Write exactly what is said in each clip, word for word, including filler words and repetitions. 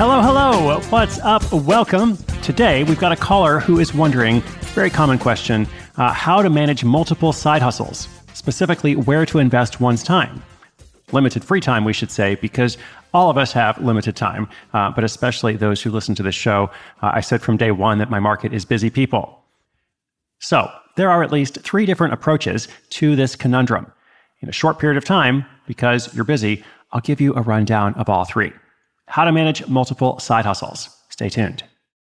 Hello, hello. What's up? Welcome. Today, we've got a caller who is wondering, very common question, uh, how to manage multiple side hustles, specifically where to invest one's time. Limited free time, we should say, because all of us have limited time, uh, but especially those who listen to this show. Uh, I said from day one that my market is busy people. So there are at least three different approaches to this conundrum. In a short period of time, because you're busy, I'll give you a rundown of all three. How to manage multiple side hustles. Stay tuned.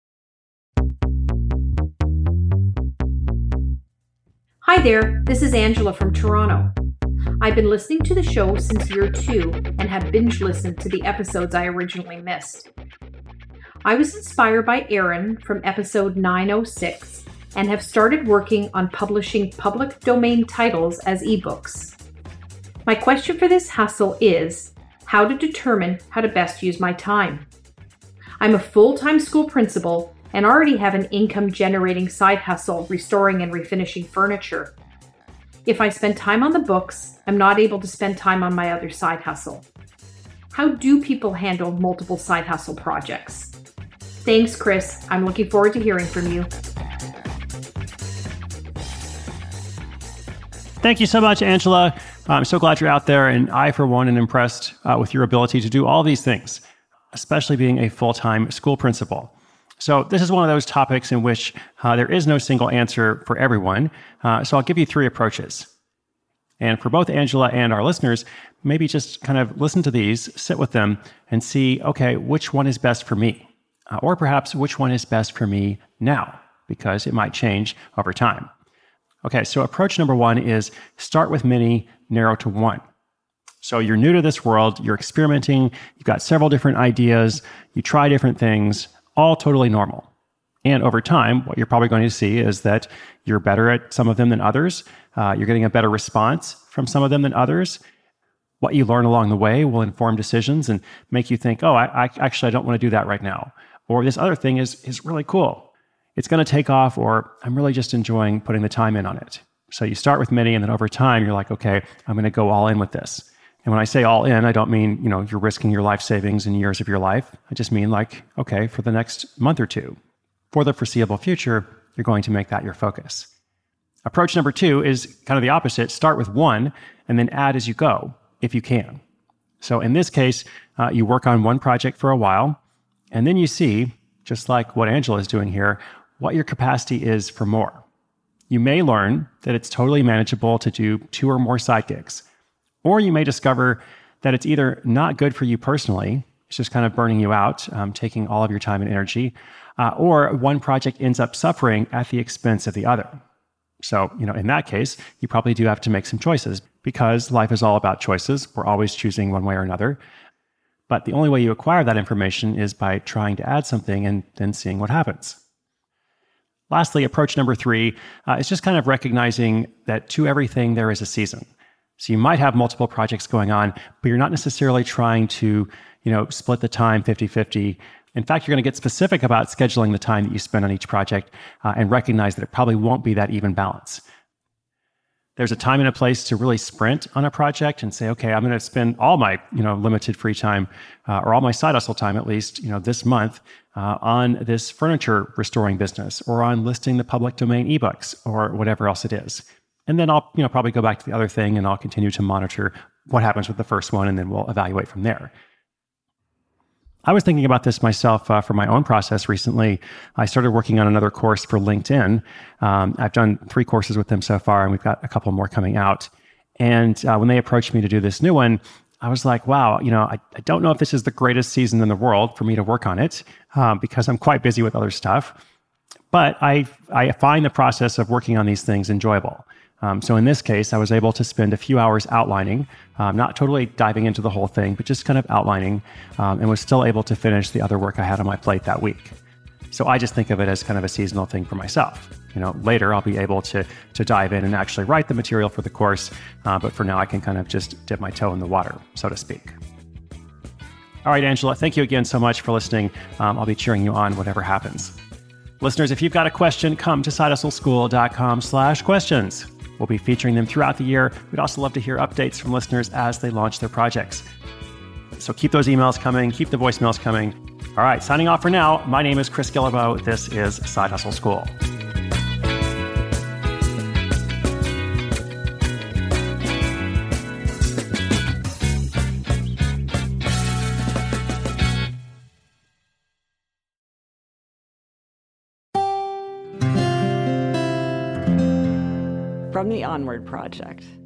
Hi there, this is Angela from Toronto. I've been listening to the show since year two and have binge listened to the episodes I originally missed. I was inspired by Aaron from episode nine oh six and have started working on publishing public domain titles as ebooks. My question for this hustle is how to determine how to best use my time. I'm a full-time school principal and already have an income-generating side hustle restoring and refinishing furniture. If I spend time on the books, I'm not able to spend time on my other side hustle. How do people handle multiple side hustle projects? Thanks, Chris. I'm looking forward to hearing from you. Thank you so much, Angela. I'm so glad you're out there, and I, for one, am impressed uh, with your ability to do all these things, especially being a full-time school principal. So this is one of those topics in which uh, there is no single answer for everyone. Uh, so I'll give you three approaches. And for both Angela and our listeners, maybe just kind of listen to these, sit with them, and see, okay, which one is best for me? Uh, or perhaps which one is best for me now, because it might change over time. Okay, so approach number one is start with many, narrow to one. So you're new to this world, you're experimenting, you've got several different ideas, you try different things, all totally normal. And over time, what you're probably going to see is that you're better at some of them than others. Uh, you're getting a better response from some of them than others. What you learn along the way will inform decisions and make you think, oh, I, I actually I don't want to do that right now. Or this other thing is, is really cool. It's going to take off, or I'm really just enjoying putting the time in on it. So you start with many, and then over time, you're like, okay, I'm going to go all in with this. And when I say all in, I don't mean, you know, you're risking your life savings and years of your life. I just mean like, okay, for the next month or two, for the foreseeable future, you're going to make that your focus. Approach number two is kind of the opposite. Start with one and then add as you go, if you can. So in this case, uh, you work on one project for a while, and then you see, just like what Angela is doing here, what your capacity is for more. You may learn that it's totally manageable to do two or more side gigs. Or you may discover that it's either not good for you personally, it's just kind of burning you out, um, taking all of your time and energy, uh, or one project ends up suffering at the expense of the other. So, you know, in that case, you probably do have to make some choices because life is all about choices. We're always choosing one way or another. But the only way you acquire that information is by trying to add something and then seeing what happens. Lastly, approach number three uh, is just kind of recognizing that to everything there is a season. So you might have multiple projects going on, but you're not necessarily trying to, you know, split the time fifty-fifty. In fact, you're going to get specific about scheduling the time that you spend on each project uh, and recognize that it probably won't be that even balance. There's a time and a place to really sprint on a project and say, okay, I'm going to spend all my, you know, limited free time uh, or all my side hustle time at least, you know, this month uh, on this furniture restoring business or on listing the public domain ebooks or whatever else it is. And then I'll, you know, probably go back to the other thing and I'll continue to monitor what happens with the first one and then we'll evaluate from there. I was thinking about this myself uh, for my own process recently. I started working on another course for LinkedIn. Um, I've done three courses with them so far, and we've got a couple more coming out. And uh, when they approached me to do this new one, I was like, wow, you know, I, I don't know if this is the greatest season in the world for me to work on it um, because I'm quite busy with other stuff. But I, I find the process of working on these things enjoyable. Um, so in this case, I was able to spend a few hours outlining, um, not totally diving into the whole thing, but just kind of outlining, um, and was still able to finish the other work I had on my plate that week. So I just think of it as kind of a seasonal thing for myself. You know, later I'll be able to to dive in and actually write the material for the course, uh, but for now I can kind of just dip my toe in the water, so to speak. All right, Angela, thank you again so much for listening. Um, I'll be cheering you on whatever happens. Listeners, if you've got a question, come to sidehustleschool.com slash questions. We'll be featuring them throughout the year. We'd also love to hear updates from listeners as they launch their projects. So keep those emails coming, keep the voicemails coming. All right, signing off for now. My name is Chris Guillebeau. This is Side Hustle School. From the Onward Project.